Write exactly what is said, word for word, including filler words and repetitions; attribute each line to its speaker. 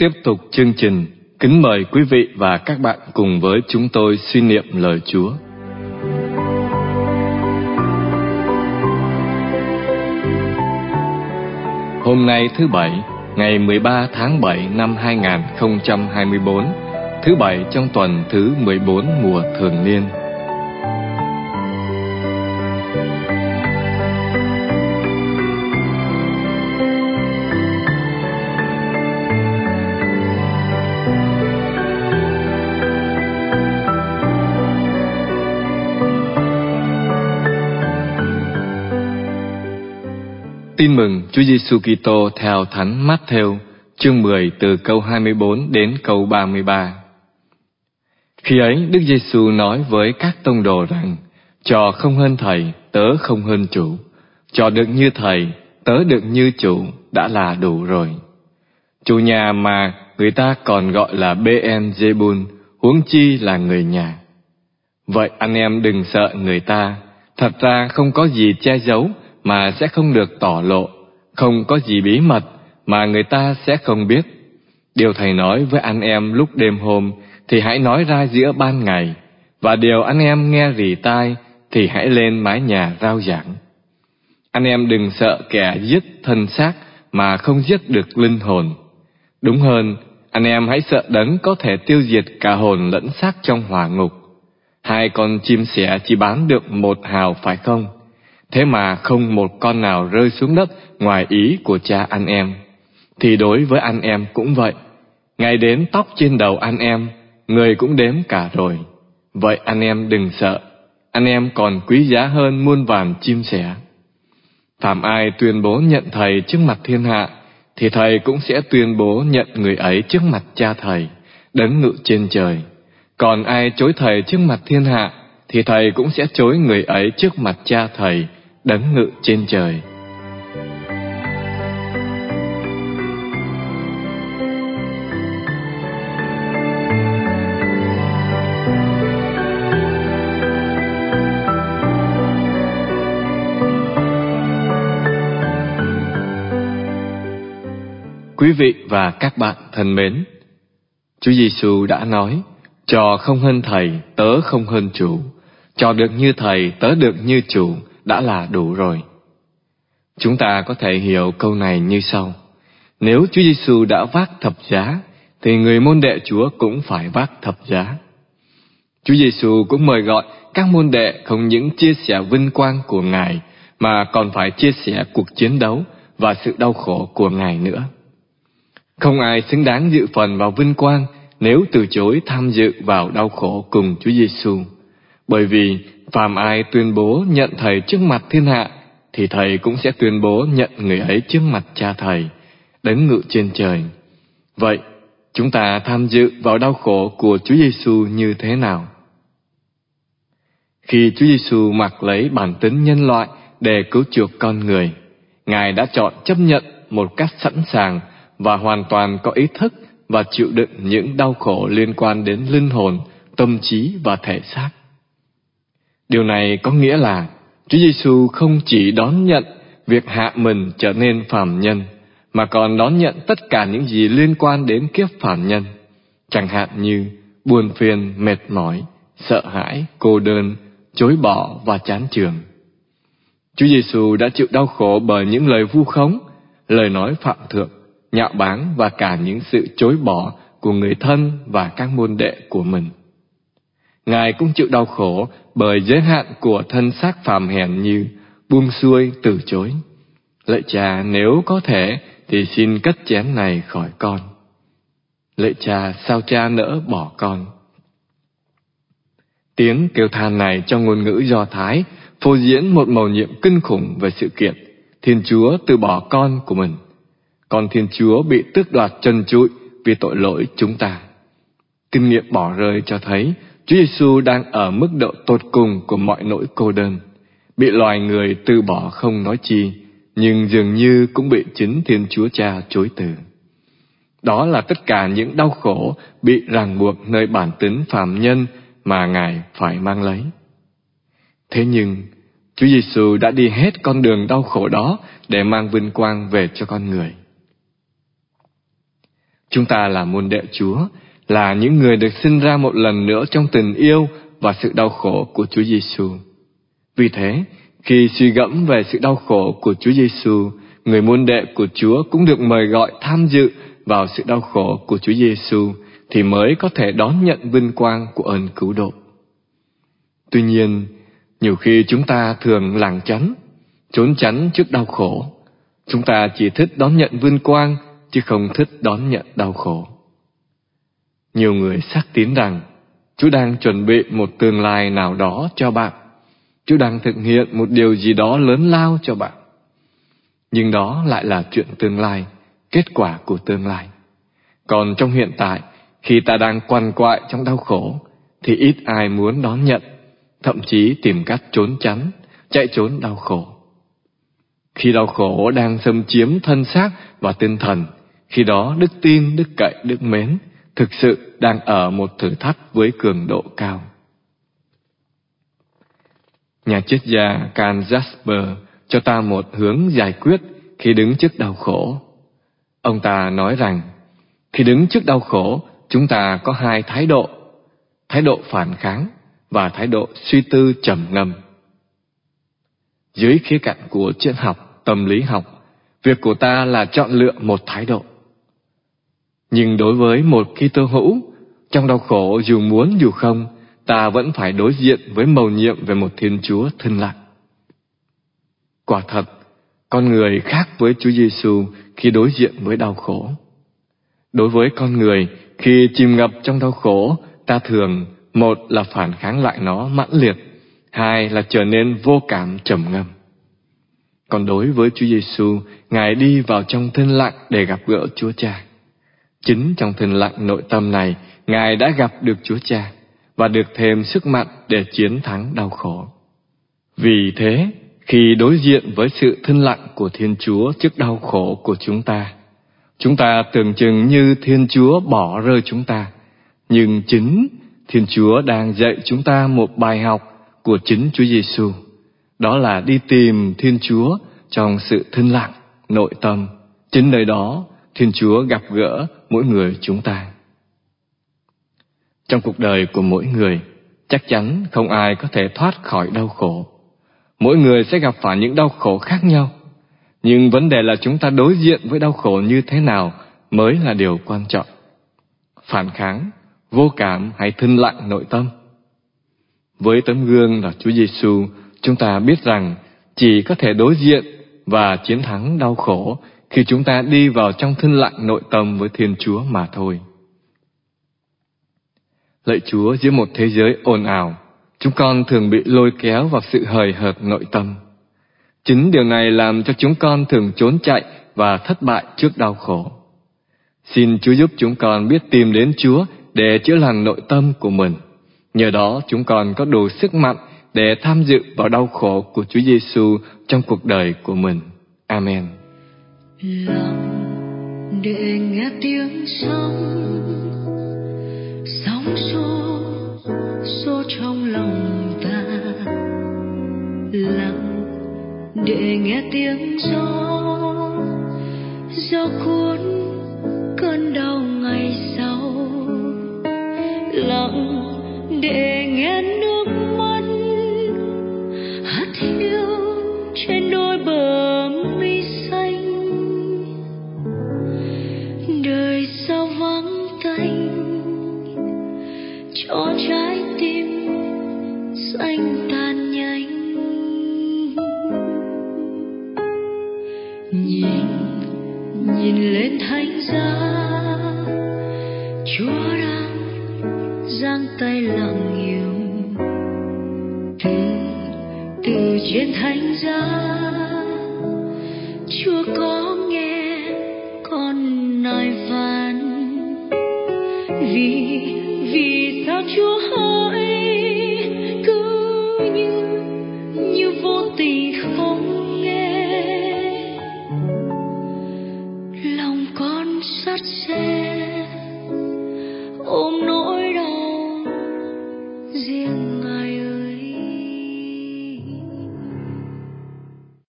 Speaker 1: Tiếp tục chương trình, kính mời quý vị và các bạn cùng với chúng tôi suy niệm lời Chúa. Hôm nay thứ Bảy, ngày mười ba tháng bảy năm hai nghìn không trăm hai mươi tư, thứ Bảy trong tuần thứ mười bốn mùa thường niên. Tin mừng Chúa Giêsu Kitô theo Thánh Mát-thêu, chương mười từ câu hai mươi bốn đến câu ba mươi ba. Khi ấy Đức Giêsu nói với các tông đồ rằng: Trò không hơn thầy, tớ không hơn chủ. Trò được như thầy, tớ được như chủ đã là đủ rồi. Chủ nhà mà người ta còn gọi là Bê-en-Zê-bun, huống chi là người nhà. Vậy anh em đừng sợ người ta, thật ra không có gì che giấu mà sẽ không được tỏ lộ, không có gì bí mật mà người ta sẽ không biết. Điều thầy nói với anh em lúc đêm hôm thì hãy nói ra giữa ban ngày, và điều anh em nghe rì tai thì hãy lên mái nhà rao giảng. Anh em đừng sợ kẻ giết thân xác mà không giết được linh hồn. Đúng hơn, anh em hãy sợ Đấng có thể tiêu diệt cả hồn lẫn xác trong hỏa ngục. Hai con chim sẻ chỉ bán được một hào phải không? Thế mà không một con nào rơi xuống đất ngoài ý của cha anh em. Thì đối với anh em cũng vậy. Ngày đến tóc trên đầu anh em, người cũng đếm cả rồi. Vậy anh em đừng sợ, anh em còn quý giá hơn muôn vàn chim sẻ. Phàm ai tuyên bố nhận thầy trước mặt thiên hạ, thì thầy cũng sẽ tuyên bố nhận người ấy trước mặt cha thầy, Đấng ngự trên trời. Còn ai chối thầy trước mặt thiên hạ, thì thầy cũng sẽ chối người ấy trước mặt cha thầy, Đấng ngự trên trời. Quý vị và các bạn thân mến, Chúa Giêsu đã nói: Trò không hơn thầy, tớ không hơn chủ. Trò được như thầy, tớ được như chủ đã là đủ rồi. Chúng ta có thể hiểu câu này như sau: nếu Chúa Giêsu đã vác thập giá, thì người môn đệ Chúa cũng phải vác thập giá. Chúa Giêsu cũng mời gọi các môn đệ không những chia sẻ vinh quang của Ngài, mà còn phải chia sẻ cuộc chiến đấu và sự đau khổ của Ngài nữa. Không ai xứng đáng dự phần vào vinh quang nếu từ chối tham dự vào đau khổ cùng Chúa Giêsu. Bởi vì phàm ai tuyên bố nhận thầy trước mặt thiên hạ, thì thầy cũng sẽ tuyên bố nhận người ấy trước mặt cha thầy, Đấng ngự trên trời. Vậy, chúng ta tham dự vào đau khổ của Chúa Giêsu như thế nào? Khi Chúa Giêsu mặc lấy bản tính nhân loại để cứu chuộc con người, Ngài đã chọn chấp nhận một cách sẵn sàng và hoàn toàn có ý thức và chịu đựng những đau khổ liên quan đến linh hồn, tâm trí và thể xác. Điều này có nghĩa là Chúa Giêsu không chỉ đón nhận việc hạ mình trở nên phàm nhân, mà còn đón nhận tất cả những gì liên quan đến kiếp phàm nhân, chẳng hạn như buồn phiền, mệt mỏi, sợ hãi, cô đơn, chối bỏ và chán chường. Chúa Giêsu đã chịu đau khổ bởi những lời vu khống, lời nói phạm thượng, nhạo báng và cả những sự chối bỏ của người thân và các môn đệ của mình. Ngài cũng chịu đau khổ bởi giới hạn của thân xác phàm hèn như buông xuôi, từ chối. Lạy Cha, nếu có thể thì xin cất chén này khỏi con. Lạy Cha, sao Cha nỡ bỏ con? Tiếng kêu than này trong ngôn ngữ Do Thái phô diễn một mầu nhiệm kinh khủng về sự kiện Thiên Chúa từ bỏ con của mình. Con Thiên Chúa bị tước đoạt trần trụi vì tội lỗi chúng ta. Kinh nghiệm bỏ rơi cho thấy Chúa Giêsu đang ở mức độ tột cùng của mọi nỗi cô đơn, bị loài người từ bỏ không nói chi, nhưng dường như cũng bị chính Thiên Chúa Cha chối từ. Đó là tất cả những đau khổ bị ràng buộc nơi bản tính phàm nhân mà Ngài phải mang lấy. Thế nhưng, Chúa Giêsu đã đi hết con đường đau khổ đó để mang vinh quang về cho con người. Chúng ta là môn đệ Chúa, là những người được sinh ra một lần nữa trong tình yêu và sự đau khổ của Chúa Giêsu. Vì thế, khi suy gẫm về sự đau khổ của Chúa Giêsu, người môn đệ của Chúa cũng được mời gọi tham dự vào sự đau khổ của Chúa Giêsu thì mới có thể đón nhận vinh quang của ơn cứu độ. Tuy nhiên, nhiều khi chúng ta thường lảng tránh, trốn tránh trước đau khổ. Chúng ta chỉ thích đón nhận vinh quang chứ không thích đón nhận đau khổ. Nhiều người xác tín rằng Chúa đang chuẩn bị một tương lai nào đó cho bạn. Chúa đang thực hiện một điều gì đó lớn lao cho bạn. Nhưng đó lại là chuyện tương lai, kết quả của tương lai. Còn trong hiện tại, khi ta đang quằn quại trong đau khổ, thì ít ai muốn đón nhận, thậm chí tìm cách trốn tránh, chạy trốn đau khổ. Khi đau khổ đang xâm chiếm thân xác và tinh thần, khi đó đức tin, đức cậy, đức mến thực sự đang ở một thử thách với cường độ cao. Nhà triết gia Karl Jasper cho ta một hướng giải quyết khi đứng trước đau khổ. Ông ta nói rằng, khi đứng trước đau khổ, chúng ta có hai thái độ, thái độ phản kháng và thái độ suy tư trầm ngâm. Dưới khía cạnh của triết học, tâm lý học, việc của ta là chọn lựa một thái độ. Nhưng đối với một Kitô hữu, trong đau khổ dù muốn dù không, ta vẫn phải đối diện với mầu nhiệm về một Thiên Chúa thinh lặng. Quả thật, con người khác với Chúa Giêsu khi đối diện với đau khổ. Đối với con người, khi chìm ngập trong đau khổ, ta thường, một là phản kháng lại nó mãnh liệt, hai là trở nên vô cảm trầm ngâm. Còn đối với Chúa Giêsu, Ngài đi vào trong thinh lặng để gặp gỡ Chúa Cha. Chính trong thinh lặng nội tâm này, Ngài đã gặp được Chúa Cha và được thêm sức mạnh để chiến thắng đau khổ. Vì thế, khi đối diện với sự thinh lặng của Thiên Chúa trước đau khổ của chúng ta, chúng ta tưởng chừng như Thiên Chúa bỏ rơi chúng ta, nhưng chính Thiên Chúa đang dạy chúng ta một bài học của chính Chúa Giêsu. Đó là đi tìm Thiên Chúa trong sự thinh lặng nội tâm. Chính nơi đó, Thiên Chúa gặp gỡ mỗi người chúng ta. Trong cuộc đời của mỗi người, chắc chắn không ai có thể thoát khỏi đau khổ. Mỗi người sẽ gặp phải những đau khổ khác nhau. Nhưng vấn đề là chúng ta đối diện với đau khổ như thế nào mới là điều quan trọng. Phản kháng, vô cảm hay thinh lặng nội tâm. Với tấm gương là Chúa Giêsu, chúng ta biết rằng chỉ có thể đối diện và chiến thắng đau khổ khi chúng ta đi vào trong thinh lặng nội tâm với Thiên Chúa mà thôi. Lạy Chúa, giữa một thế giới ồn ào, chúng con thường bị lôi kéo vào sự hời hợt nội tâm. Chính điều này làm cho chúng con thường trốn chạy và thất bại trước đau khổ. Xin Chúa giúp chúng con biết tìm đến Chúa để chữa lành nội tâm của mình. Nhờ đó chúng con có đủ sức mạnh để tham dự vào đau khổ của Chúa Giêsu trong cuộc đời của mình. Amen.
Speaker 2: Lặng để nghe tiếng sóng, sóng xô xô trong lòng ta. Lặng để nghe tiếng gió, gió cuốn cơn đau ngày sau. Lặng để nghe nước mắt hắt hiu trên đôi bờ mi xanh. Đời sao vắng tanh cho trái tim xanh tan nhanh. Nhìn nhìn lên thánh giá, Chúa đang giang tay lặng hiểu. Từ từ trên thánh giá, Chúa có nghe con nài van. Vì vì sao Chúa hỡi